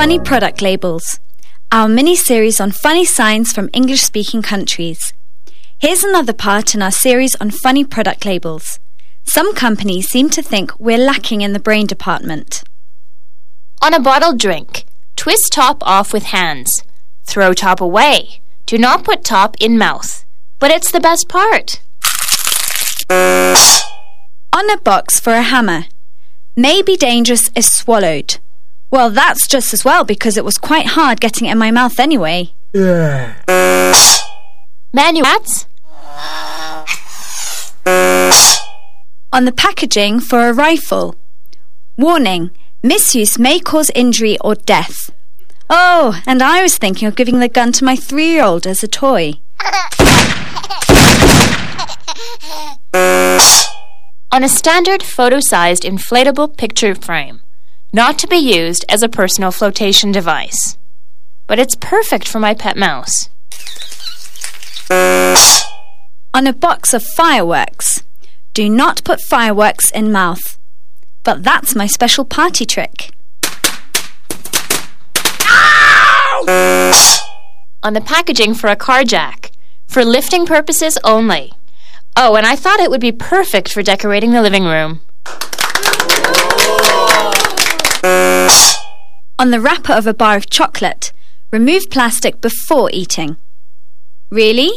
Funny Product Labels, our mini-series on funny signs from English-speaking countries. Here's another part in our series on funny product labels. Some companies seem to think we're lacking in the brain department. On a bottled drink, twist top off with hands. Throw top away. Do not put top in mouth. But it's the best part. On a box for a hammer. May be dangerous if swallowed. Well, that's just as well because it was quite hard getting it in my mouth anyway. Manuats? On the packaging for a rifle. Warning, misuse may cause injury or death. Oh, and I was thinking of giving the gun to my 3-year-old as a toy. On a standard photo-sized inflatable picture frame. Not to be used as a personal flotation device. But it's perfect for my pet mouse. On a box of fireworks. Do not put fireworks in mouth. But that's my special party trick. On the packaging for a car jack. For lifting purposes only. Oh, and I thought it would be perfect for decorating the living room. On the wrapper of a bar of chocolate, remove plastic before eating. Really?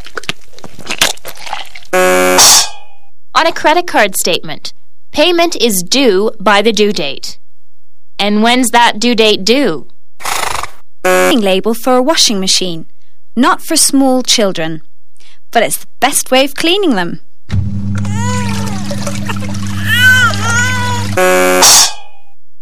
On a credit card statement, payment is due by the due date. And when's that due date due? Label for a washing machine, not for small children. But it's the best way of cleaning them.